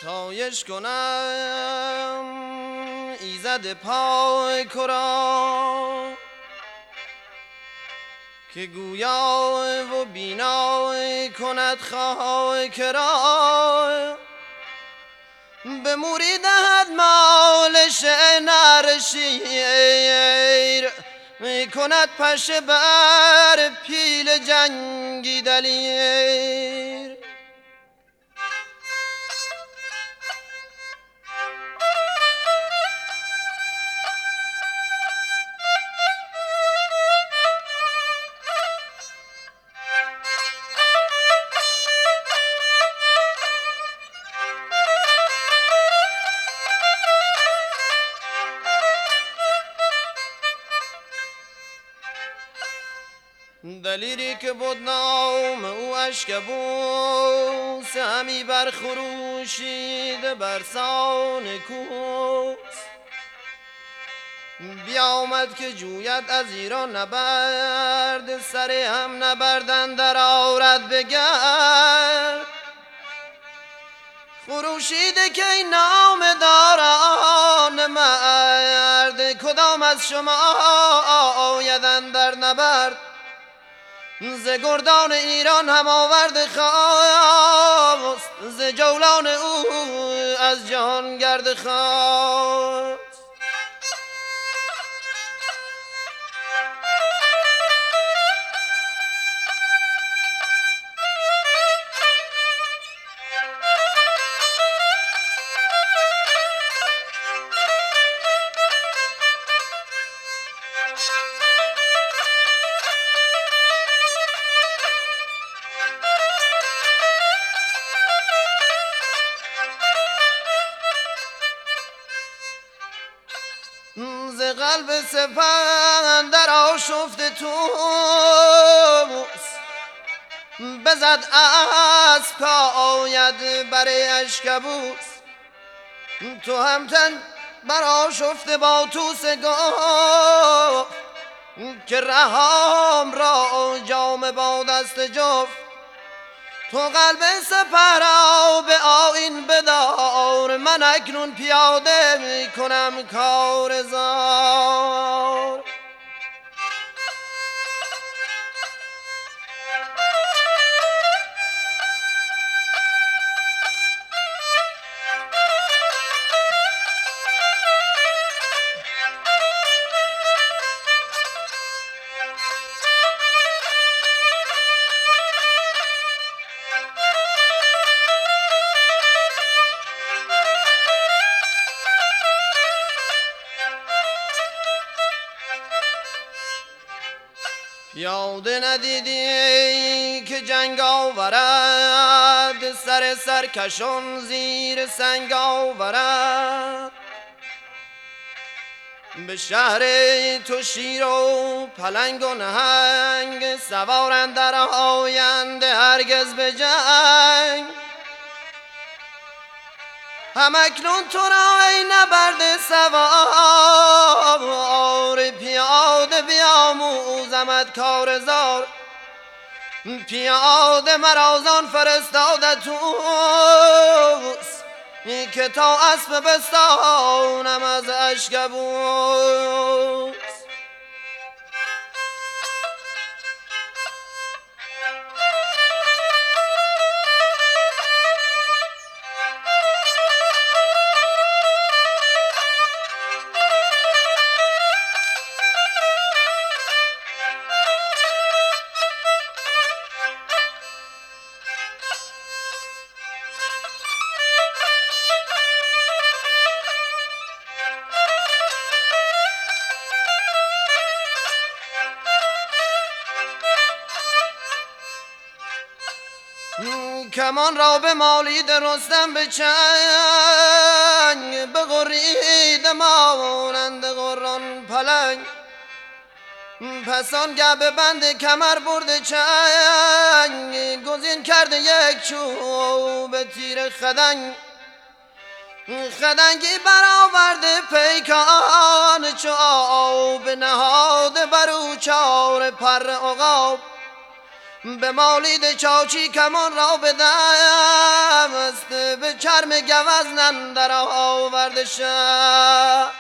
ستایش کنم ایزد پاک را که گویا و بینا کند خاک را به موری دهد مالش نر شیر کند پشه بر پیل جنگی دلیر دلیری که بود نام او اشکبوس همی برخروشید برسان کوس بیامد که جوید از ایران نبرد سر هم نبرد اندر آرد بگرد خروشیده که این نام داران مرد کدام از شما آید اندر نبرد ز گردان ایران هم آورد خواست ز جولان او از جهان گرد خواست ز قلب سپندر آشفت توس بزد اسب که آید بر اشکبوس تو همتن بر آشفته با توس گفت که رهام را جام با دست جفت تو قلب سپرا به آیین بدار من اکنون پیاده می کنم کار زار پیاده ندیدی که جنگ آورد سر سرکشان زیر سنگ آورد به شهر تو شیر و پلنگ و نهنگ سوار اندر آینده هرگز به جنگ همکنون تو را ای نبرد سوار پیاده بیاموزمت کار زار پیاده مرازان فرستاده توس که تا اسب بستانم از اشکبوس کمان را به مالید رستم به چنگ بغرید مانند غران پلنگ پس آنگه به بند کمر برده چنگ گزین کرده یک چوب تیر خدنگ خدنگی برآورده پیکان چوب نهاده بر او چار پر عقاب به مالید چاچی کمان را بدم است به چرم گوز نندر آورده شست.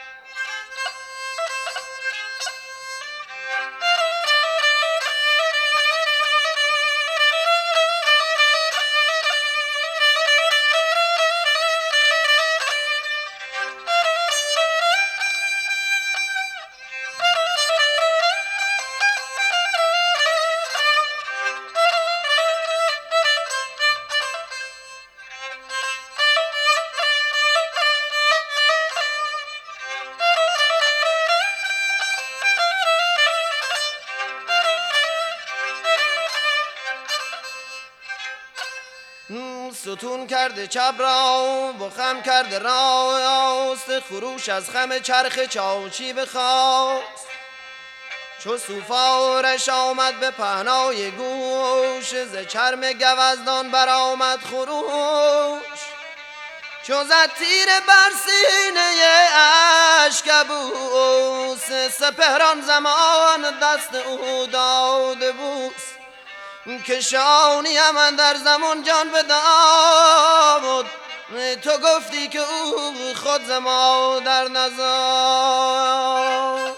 ستون کرده چپ را و خم کرده راست، خروش از خم چرخ چاچی بخواست. چو سوفارش آمد به پهنای گوش، ز چرم گوزدان برآمد خروش. چو زد تیر بر سینه اشکبوس، سپهران زمان دست او داده بوس. که شانیم اندر زمان جان بداد، تو گفتی که او خود ز مادر نزاد.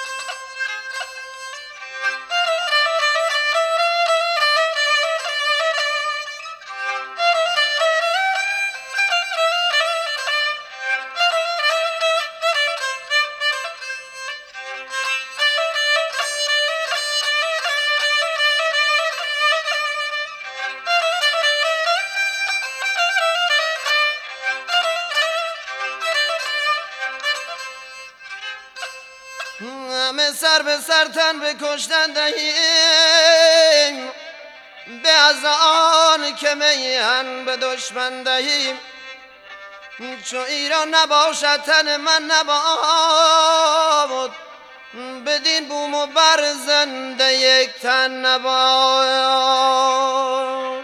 همه سر به سر تن به کشتن دهیم، به از آن که میهن به دشمن دهیم. چو ایران نباشد تن من نباد، بدین بوم و بر زنده یک تن نباد.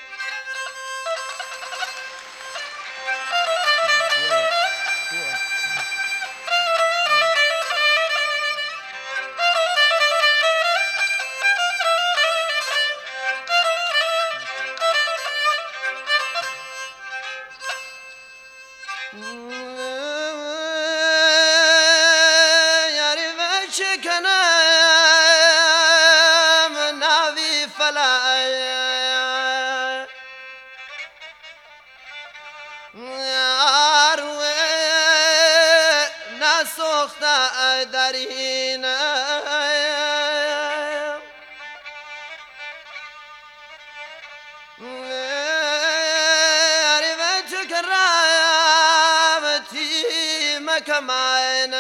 نسخته در این تو که رفتی مکمین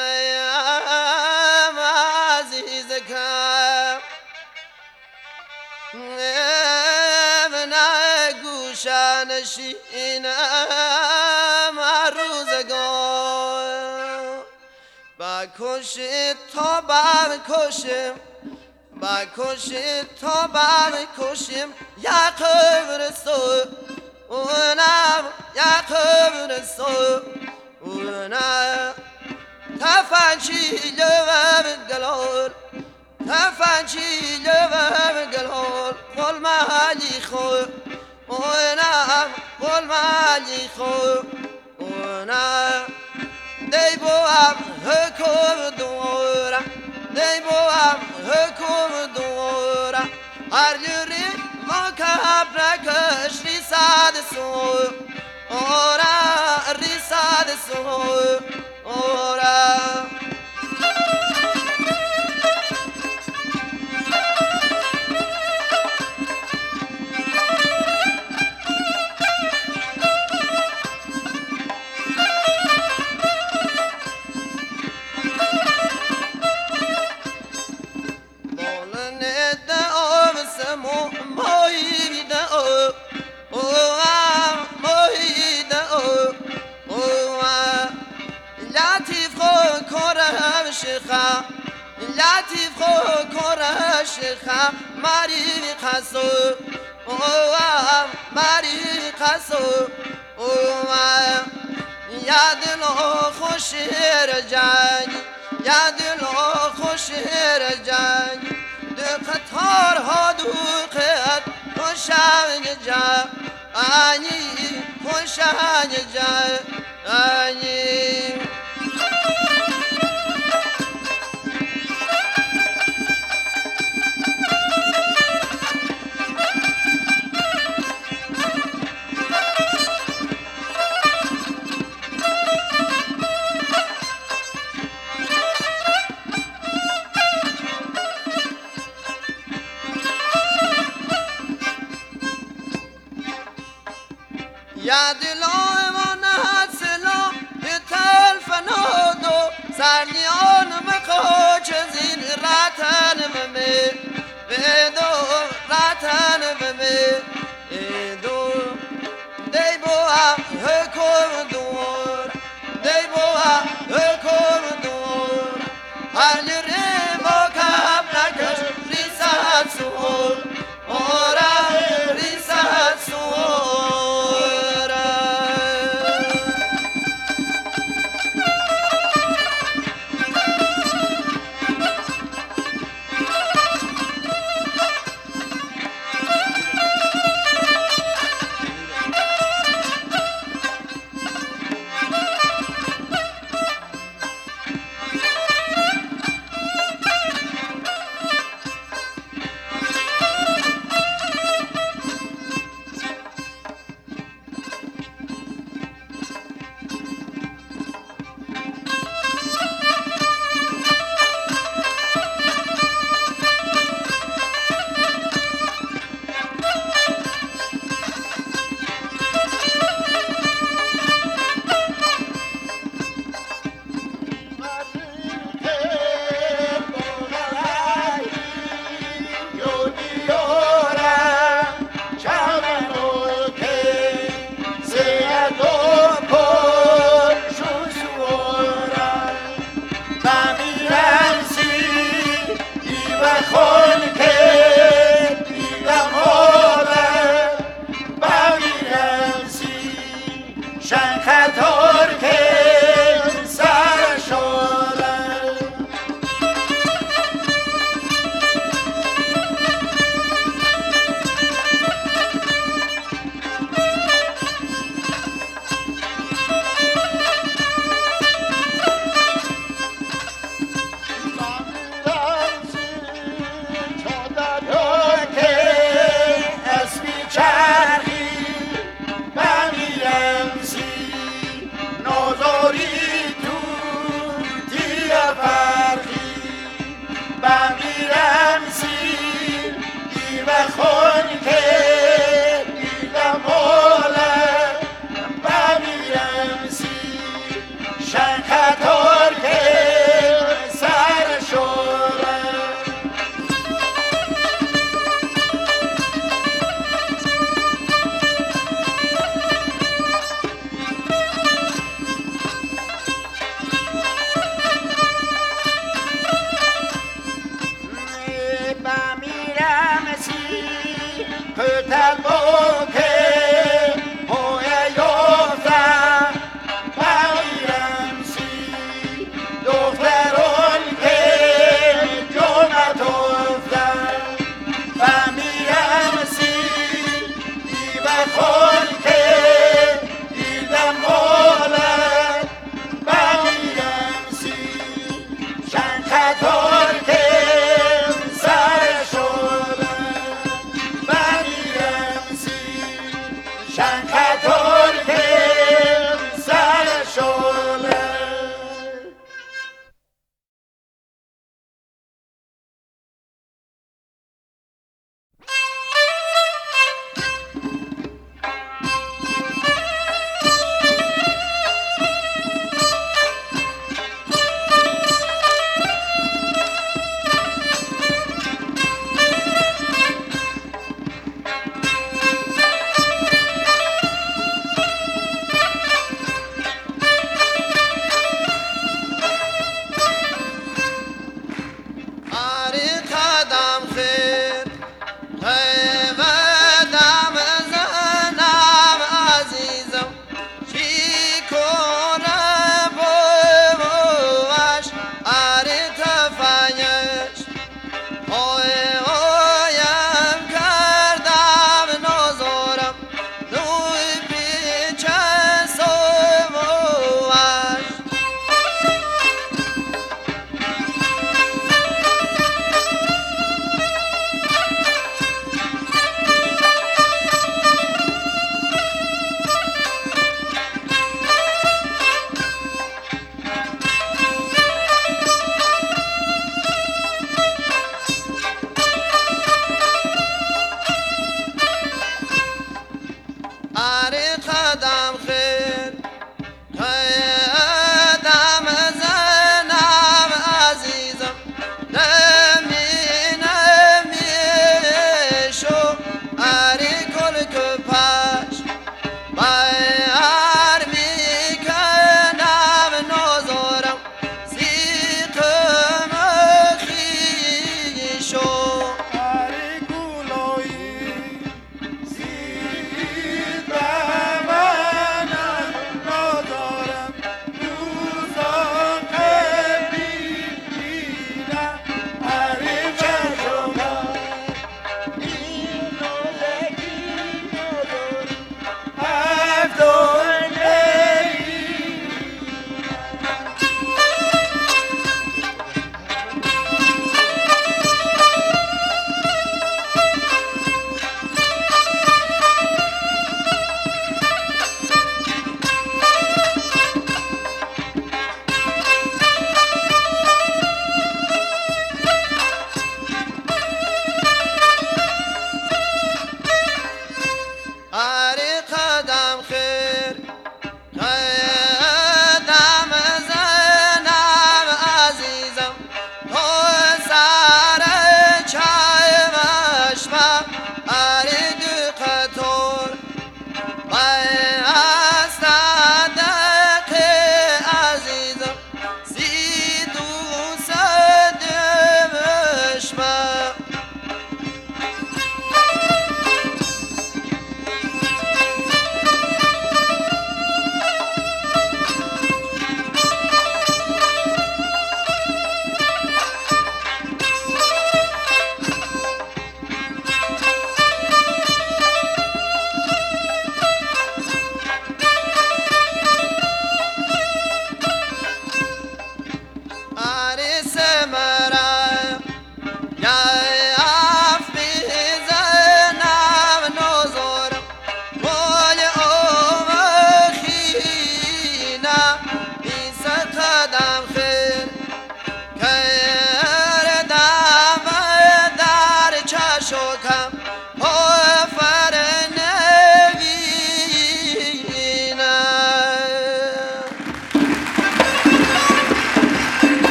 عزیز کم نه گوشه نشینم روزگار. بکشید تا بکشم، بکشید تا بکشم، یک قبر سو اونم یک قبر سو اونم تفنچیل و گلال، تفنچیل و گلال قل محلی خو اونم قل محلی خو اونم دی بوام حکم دورم، دی بوام حکم دورم. هر جوری مکب نکش ریساد سو اورا ریساد سو اورا. لطیف خو کره شیخا ماری قصو اوام ماری قصو اوام یا دل خوشیر جنگ، یا دل خوشیر جنگ. قطارها دوقت خوشنگ جانی خوشنگ جانی یا دلای من هسلا تلفنادو سرنیان مکوچ زین راتن بمی بدو راتن بمی دو دی بوا حکم دور دی بوا حکم دور هر ری با کب نکش ریسات سور اورا ریسات سور Kötel